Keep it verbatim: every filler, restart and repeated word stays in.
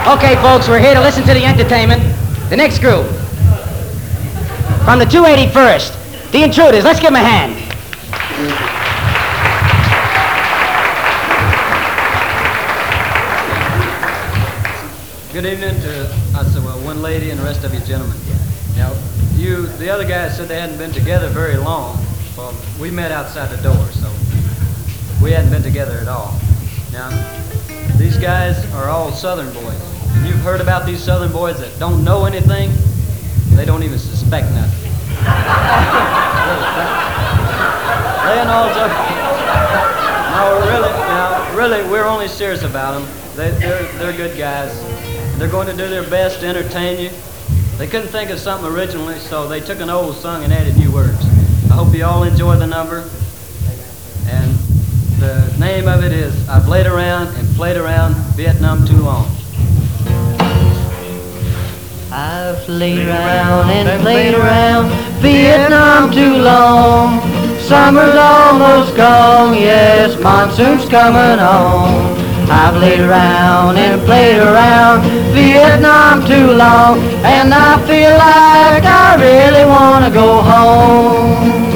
Okay, folks, we're here to listen to the entertainment. The next group, from the two eighty-first, The Intruders. Let's give them a hand. Good evening to, I said, well, one lady and the rest of you gentlemen. Now, you, the other guys said they hadn't been together very long. Well, we met outside the door, so we hadn't been together at all. Now, these guys are all Southern boys. And you've heard about these Southern boys that don't know anything. They don't even suspect nothing. Laying all up. No, really, now, really, we're only serious about them. They, they're, they're good guys. They're going to do their best to entertain you. They couldn't think of something originally, so they took an old song and added new words. I hope you all enjoy the number. And the name of it is I've Laid Around and Played Around Vietnam Too Long. I've laid around and played around Vietnam too long. Summer's almost gone, yes, monsoon's coming on. I've laid around and played around Vietnam too long, and I feel like I really want to go home.